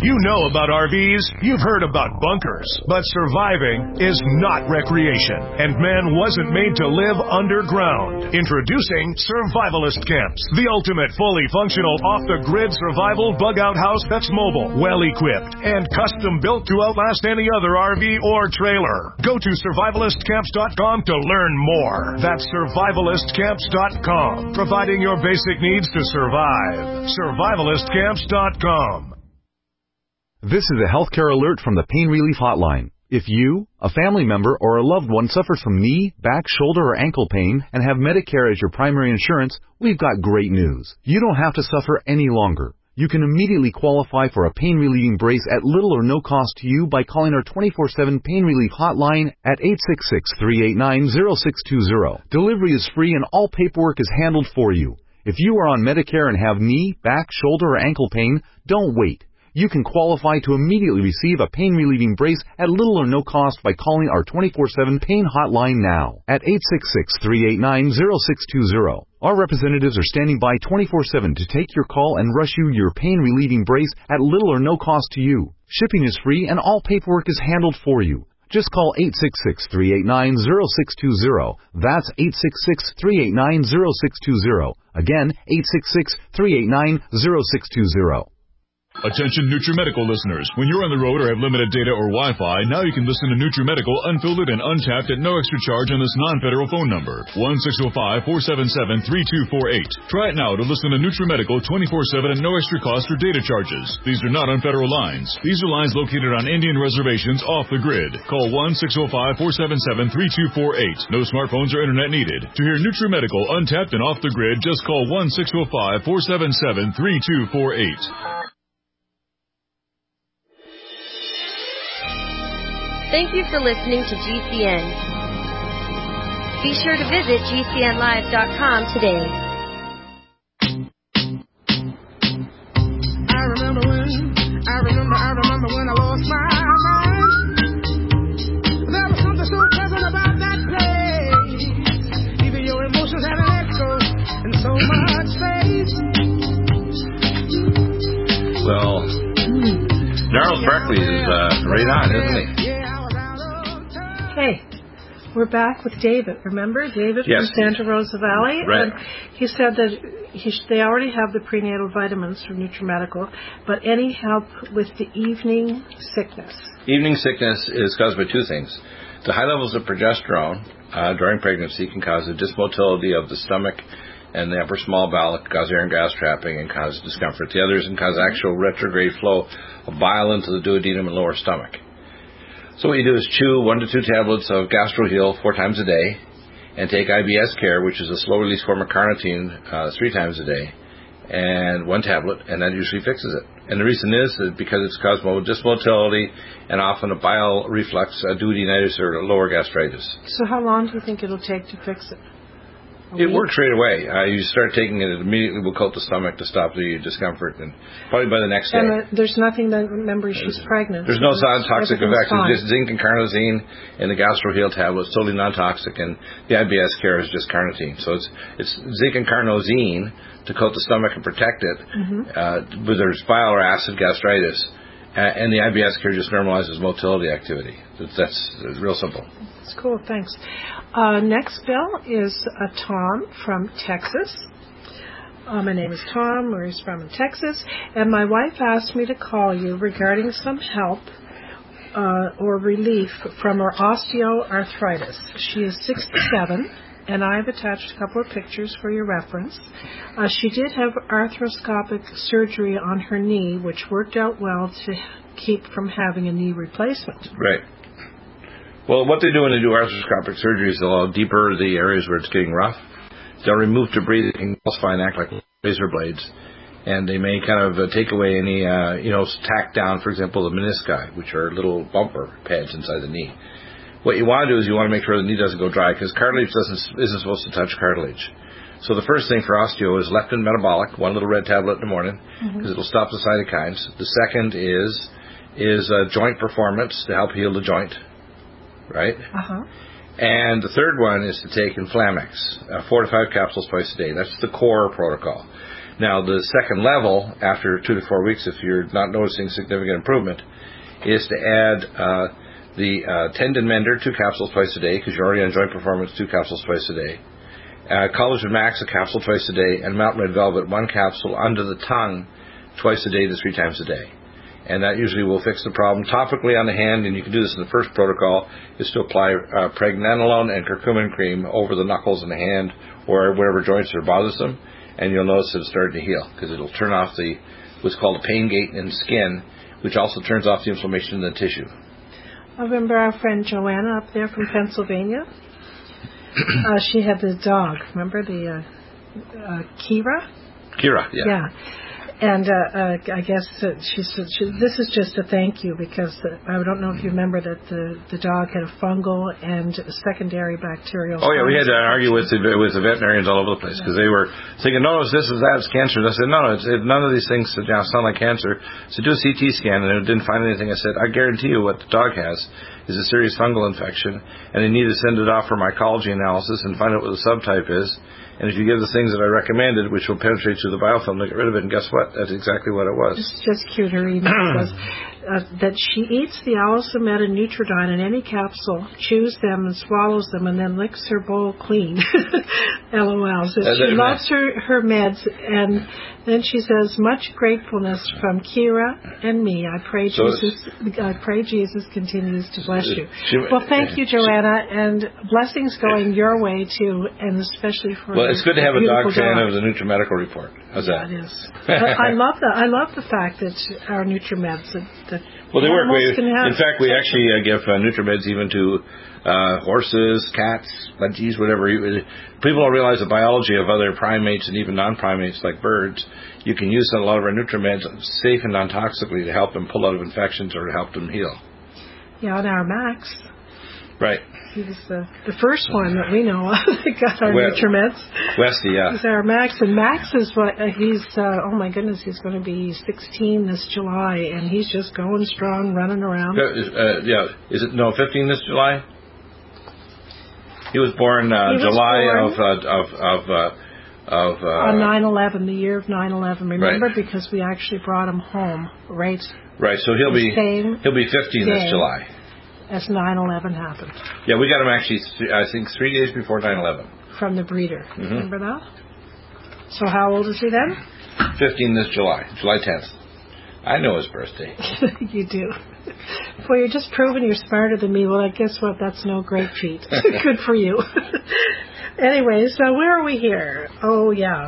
You know about R Vs, you've heard about bunkers, but surviving is not recreation, and man wasn't made to live underground. Introducing Survivalist Camps, the ultimate fully functional off-the-grid survival bug-out house that's mobile, well-equipped, and custom-built to outlast any other R V or trailer. Go to survivalist camps dot com to learn more. That's survivalist camps dot com, providing your basic needs to survive. survivalist camps dot com. This is a healthcare alert from the Pain Relief Hotline. If you, a family member, or a loved one suffers from knee, back, shoulder, or ankle pain and have Medicare as your primary insurance, we've got great news. You don't have to suffer any longer. You can immediately qualify for a pain-relieving brace at little or no cost to you by calling our twenty-four seven Pain Relief Hotline at eight six six, three eight nine, zero six two zero. Delivery is free and all paperwork is handled for you. If you are on Medicare and have knee, back, shoulder, or ankle pain, don't wait. You can qualify to immediately receive a pain-relieving brace at little or no cost by calling our twenty-four seven Pain Hotline now at eight six six, three eight nine, zero six two zero. Our representatives are standing by twenty-four seven to take your call and rush you your pain-relieving brace at little or no cost to you. Shipping is free and all paperwork is handled for you. Just call eight six six, three eight nine, zero six two zero. That's eight six six, three eight nine, zero six two zero. Again, eight six six, three eight nine, zero six two zero. Attention NutriMedical listeners. When you're on the road or have limited data or Wi-Fi, now you can listen to NutriMedical unfiltered and untapped at no extra charge on this non-federal phone number, one six zero five, four seven seven, three two four eight. Try it now to listen to NutriMedical twenty-four seven at no extra cost or data charges. These are not on federal lines. These are lines located on Indian reservations off the grid. Call one six zero five, four seven seven, three two four eight. No smartphones or internet needed. To hear NutriMedical untapped and off the grid, just call one six zero five, four seven seven, three two four eight. Thank you for listening to G C N. Be sure to visit G C N live dot com today. I remember when, I remember, I remember when I lost my mind. There was something so pleasant about that place. Even your emotions had an echo in so much space. Well, Gnarls Barkley is uh, right on, isn't he? Hey, we're back with David. Remember David yes. from Santa Rosa Valley? Right. And he said that he sh- they already have the prenatal vitamins from NutriMedical, but any help with the evening sickness? Evening sickness is caused by two things. The high levels of progesterone uh, during pregnancy can cause a dysmotility of the stomach and the upper small bowel, cause air and gas trapping and cause discomfort. The others can cause actual retrograde flow of bile into the duodenum and lower stomach. So what you do is chew one to two tablets of GastroHeal four times a day and take I B S Care, which is a slow-release form of carnitine, uh, three times a day, and one tablet, and that usually fixes it. And the reason is that because it's caused by dysmotility and often a bile reflux, a duodenitis, or a lower gastritis. So how long do you think it'll take to fix it? It works right away. Uh, you start taking it, it immediately will coat the stomach to stop the discomfort, and probably by the next day. And uh, there's nothing that, remember, she's pregnant. There's no non-toxic effects. Fine. It's just zinc and carnosine and the GastroHeal tablet. It's totally non-toxic, and the I B S Care is just carnitine. So it's it's zinc and carnosine to coat the stomach and protect it, mm-hmm. uh, whether it's bile or acid gastritis, uh, and the I B S Care just normalizes motility activity. That's, that's real simple. That's cool. Thanks. Uh, next bill is uh, Tom from Texas. Uh, my name is Tom. Where he's from in Texas. And my wife asked me to call you regarding some help uh, or relief from her osteoarthritis. She is sixty-seven, and I've attached a couple of pictures for your reference. Uh, she did have arthroscopic surgery on her knee, which worked out well to keep from having a knee replacement. Right. Well, what they do when they do arthroscopic surgery is they'll allow deeper the areas where it's getting rough. They'll remove debris that can calcify and act like razor blades. And they may kind of uh, take away any, uh, you know, tack down, for example, the menisci, which are little bumper pads inside the knee. What you want to do is you want to make sure the knee doesn't go dry, because cartilage doesn't, isn't supposed to touch cartilage. So the first thing for osteo is leptin metabolic, one little red tablet in the morning, because mm-hmm. it'll stop the cytokines. The second is is uh, joint performance to help heal the joint. Right? Uh-huh. And the third one is to take Inflamex, uh, four to five capsules twice a day. That's the core protocol. Now, the second level, after two to four weeks, if you're not noticing significant improvement, is to add uh, the uh, Tendon Mender, two capsules twice a day, because you're already on Joint Performance, two capsules twice a day. Uh, Collagen Max, a capsule twice a day, and Mountain Red Velvet, one capsule under the tongue twice a day to three times a day. And that usually will fix the problem. Topically on the hand, and you can do this in the first protocol, is to apply uh, pregnenolone and curcumin cream over the knuckles in the hand or wherever joints are bothersome, and you'll notice it's starting to heal, because it'll turn off the what's called a pain gate in the skin, which also turns off the inflammation in the tissue. I remember our friend Joanna up there from Pennsylvania. uh, she had the dog, remember the uh, uh, Kira? Kira, yeah. Yeah. And uh, uh, I guess uh, she said, she, this is just a thank you, because uh, I don't know if you remember that the, the dog had a fungal and secondary bacterial. Oh, yeah, we had to argue with the, with the veterinarians all over the place, because they were thinking, no, it's this, is that, it's cancer. And I said, no, it's, it, none of these things now sound like cancer. So do a C T scan, and it didn't find anything. I said, I guarantee you what the dog has is a serious fungal infection, and they need to send it off for mycology analysis and find out what the subtype is. And if you give the things that I recommended, which will penetrate through the biofilm to get rid of it, and guess what? That's exactly what it was. It's just cute. Her email was uh, that she eats the Allicin Med and Nutridyne in any capsule, chews them and swallows them, and then licks her bowl clean. LOL. So Uh, she that- loves her, her meds, and then she says, much gratefulness from Kira and me. I pray So Jesus I pray Jesus continues to bless you. She- Well, thank you, Joanna, and blessings going your way, too, and especially for Well, it's good to have a dog beautiful fan dog. of the NutriMedical report. How's Yeah, that? it is. I, I love that. I love the fact that our NutriMeds that, that Well, they work. We, animals can have in fact, we actually uh, give uh, NutriMeds even to uh, horses, cats, budgies, whatever. You- People don't realize the biology of other primates and even non-primates like birds. You can use a lot of our NutriMeds safe and non-toxically to help them pull out of infections or to help them heal. Yeah, and our Max. Right. He was the, the first one that we know of that got our Well, NutriMeds. Westy, yeah. He's our Max, and Max is what uh, he's. Uh, oh my goodness, he's going to be sixteen this July, and he's just going strong, running around. Uh, uh, yeah. Is it no fifteen this July? He was born uh, He was July born- of uh, of of uh, of uh, On nine eleven, the year of nine eleven. Remember, Right. because we actually brought him home right right. So he'll the be same he'll be fifteen this day July. as nine eleven happened Yeah, we got him actually. th- I think three days before nine eleven. from the breeder. Mhm. Remember that? So how old is he then? Fifteen this July, July tenth. I know his birthday. You do. Well, you're just proving you're smarter than me. Well, I guess what? That's no great feat. Good for you. Anyway, so where are we here? Oh, yeah.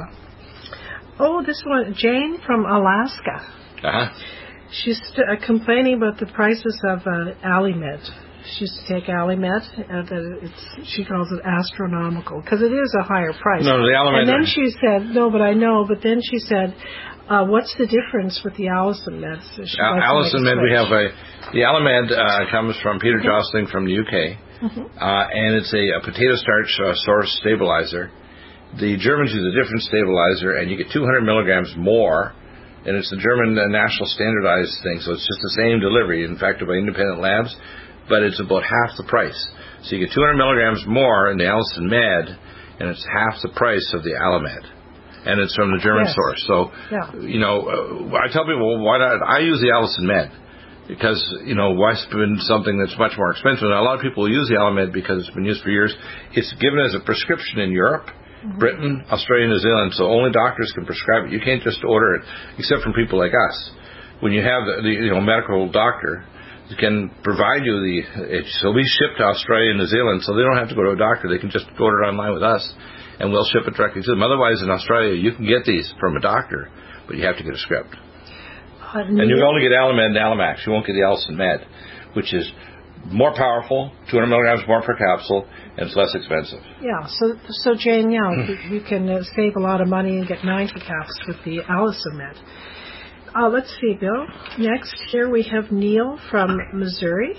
Oh, this one, Jane from Alaska. Uh huh. She's st- uh, complaining about the prices of uh, Alimed. She used to take Alimed, and that it's, she calls it astronomical, because it is a higher price. No, the Alimed- And then she said, no, but I know, but then she said, uh, what's the difference with the Allicin meds? So she Al- likes to Allison make Med, a we switch. have a the Alamed uh, comes from Peter Jostling from the U K, Mhm. uh, and it's a, a potato starch uh, source stabilizer. The Germans use a different stabilizer, and you get two hundred milligrams more, and it's the German uh, national standardized thing, so it's just the same delivery, in fact, by independent labs, but it's about half the price. So you get two hundred milligrams more in the Allison Med, and it's half the price of the Alamed. And it's from the German Yes. source. So, Yeah. you know, uh, I tell people, well, why not? I use the Allison Med because, you know, why spend something that's much more expensive? Now, a lot of people use the Alamed because it's been used for years. It's given as a prescription in Europe, Mm-hmm. Britain, Australia, New Zealand, so only doctors can prescribe it. You can't just order it, except from people like us. When you have the, the you know medical doctor can provide you the, it, so we ship to Australia and New Zealand, so they don't have to go to a doctor. They can just order it online with us, and we'll ship it directly to them. Otherwise, in Australia, you can get these from a doctor, but you have to get a script. Uh, And you can only get Alamed and Alamax. You won't get the Allison Med, which is more powerful, two hundred milligrams more per capsule, and it's less expensive. Yeah, so so Jane, yeah, you, you can uh, save a lot of money and get ninety caps with the Allison Med. Uh, let's see, Bill. Next, here we have Neil from Missouri.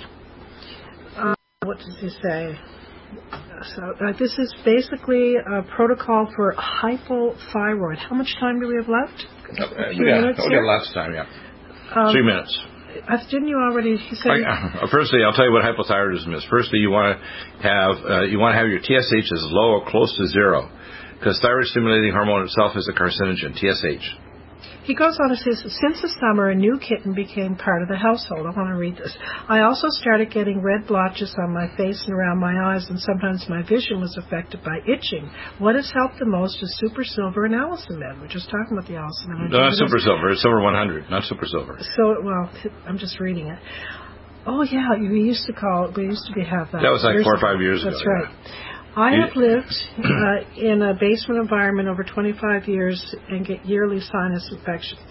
Uh, what does he say? So uh, this is basically a protocol for hypothyroid. How much time do we have left? Uh, A few yeah, minutes we here? got lots of time, yeah. Um, Three minutes. Uh, didn't you already? He said. I, uh, firstly, I'll tell you what hypothyroidism is. Firstly, you want to have uh, you want to have your T S H as low or close to zero. because thyroid-stimulating hormone itself is a carcinogen, T S H. He goes on to say, since the summer, a new kitten became part of the household. I want to read this. I also started getting red blotches on my face and around my eyes, and sometimes my vision was affected by itching. What has helped the most is Super Silver and Allison Med. We're just talking about the Allison Med. No, not Super Silver. It's Silver one hundred, not Super Silver. So, well, I'm just reading it. Oh, yeah, we used to call it, we used to be have that. That was like four or five years ago. That's right. I have lived uh, in a basement environment over twenty-five years and get yearly sinus infections.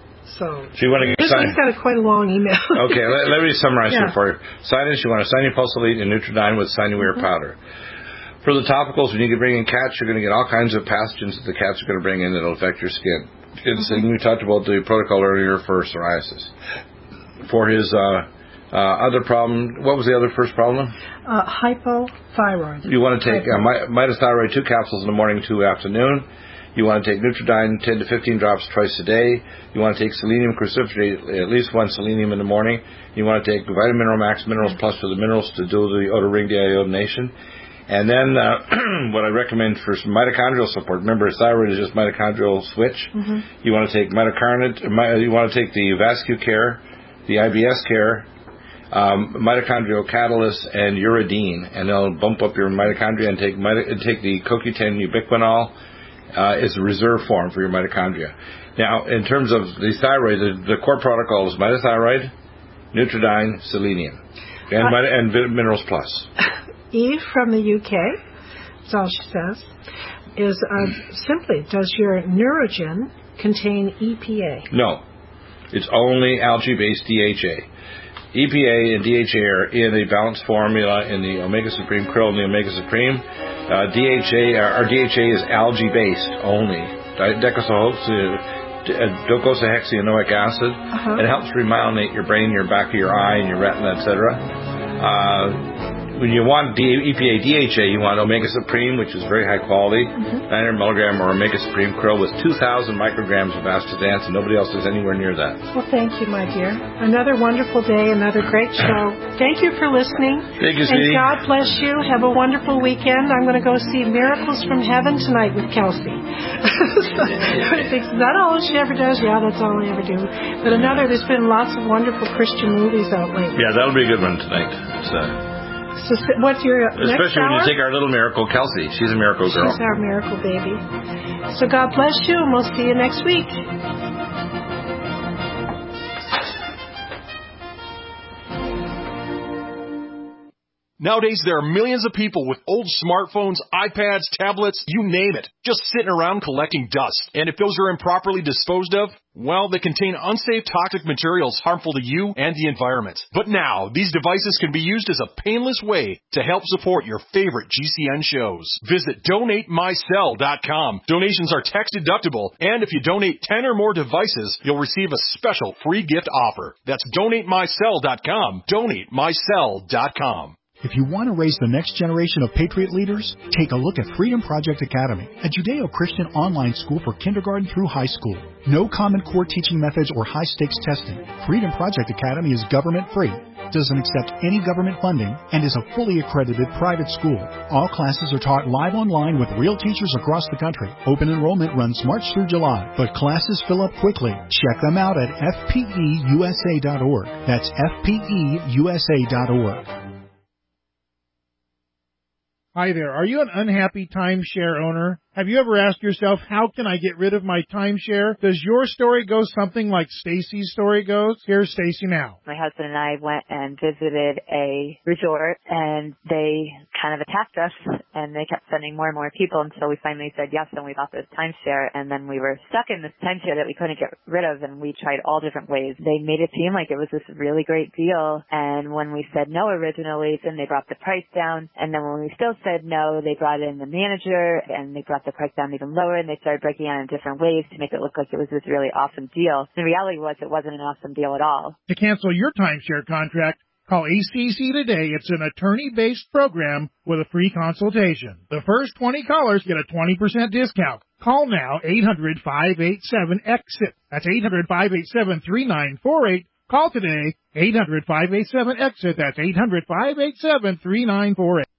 So, so you want to get this sinus? He's got a quite a long email. Okay, let, let me summarize yeah. it for you. Sinus, you want a Sinupulsolite and Nutridyne with Sinuware mm-hmm. powder. For the topicals, when you can bring in cats, you're going to get all kinds of pathogens that the cats are going to bring in that will affect your skin. It's, mm-hmm. We talked about the protocol earlier for psoriasis. For his... Uh, Uh, other problem, what was the other first problem? Uh, hypothyroid. You want to take uh, my, mitothyroid, two capsules in the morning, two afternoon. You want to take Nutridyne, ten to fifteen drops twice a day. You want to take selenium cruciferate, at least one selenium in the morning. You want to take Vitamin Mineral Max Minerals Plus for the minerals to do the outer ring deiodination. And then uh, what I recommend for some mitochondrial support, remember thyroid is just mitochondrial switch. Mm-hmm. You want to take mitocarnate, you want to take the VascuCare, the I B S Care, Um, mitochondrial catalyst and uridine, and they'll bump up your mitochondria and take mito- and take the C O Q ten ubiquinol uh, as a reserve form for your mitochondria. Now, in terms of the thyroid, the, the core protocol is mitothyroid, Nutridyne, selenium, and, uh, and Minerals Plus. Eve from the U K, that's all she says, is uh, simply, does your Neurogen contain E P A? No. It's only algae-based D H A. E P A and D H A are in a balanced formula in the Omega Supreme Krill and the Omega Supreme. Uh, D H A, or D H A is algae-based only. Docosahexaenoic acid. Uh-huh. It helps remyelinate your brain, your back of your eye, and your retina, et cetera. Uh, when you want D- E P A, D H A, you want Omega Supreme, which is very high quality, mm-hmm. nine hundred milligram or Omega Supreme Krill with two thousand micrograms of astaxanthin, and nobody else is anywhere near that. Well, thank you, my dear. Another wonderful day, another great show. Thank you for listening. Thank you, and sweetie. God bless you. Have a wonderful weekend. I'm going to go see Miracles from Heaven tonight with Kelsey. Is that all she ever does? Yeah, that's all I ever do. But another, there's been lots of wonderful Christian movies out lately. Yeah, that'll be a good one tonight. So. So what's your Especially next when hour? you take our little miracle, Kelsey. She's a miracle girl. She's our miracle baby. So God bless you, and we'll see you next week. Nowadays, there are millions of people with old smartphones, iPads, tablets, you name it, just sitting around collecting dust. And if those are improperly disposed of, well, they contain unsafe toxic materials harmful to you and the environment. But now, these devices can be used as a painless way to help support your favorite G C N shows. Visit donate my cell dot com. Donations are tax deductible, and if you donate ten or more devices, you'll receive a special free gift offer. That's donate my cell dot com. donate my cell dot com. If you want to raise the next generation of Patriot leaders, take a look at Freedom Project Academy, a Judeo-Christian online school for kindergarten through high school. No Common Core teaching methods or high-stakes testing. Freedom Project Academy is government-free, doesn't accept any government funding, and is a fully accredited private school. All classes are taught live online with real teachers across the country. Open enrollment runs March through July, but classes fill up quickly. Check them out at F P E U S A dot org. That's F P E U S A dot org. Hi there. Are you an unhappy timeshare owner? Have you ever asked yourself, how can I get rid of my timeshare? Does your story go something like Stacy's story goes? Here's Stacy now. My husband and I went and visited a resort, and they kind of attacked us, and they kept sending more and more people until we finally said yes, and we bought this timeshare, and then we were stuck in this timeshare that we couldn't get rid of, and we tried all different ways. They made it seem like it was this really great deal, and when we said no originally, then they brought the price down, and then when we still said no, they brought in the manager, and they brought the price down even lower, and they started breaking it in different ways to make it look like it was this really awesome deal. The reality was it wasn't an awesome deal at all. To cancel your timeshare contract, call A C C today. It's an attorney-based program with a free consultation. The first twenty callers get a twenty percent discount. Call now, eight hundred, five eight seven, EXIT. That's eight hundred, five eight seven, three nine four eight. Call today, eight hundred, five eight seven, EXIT. That's eight hundred, five eight seven, three nine four eight.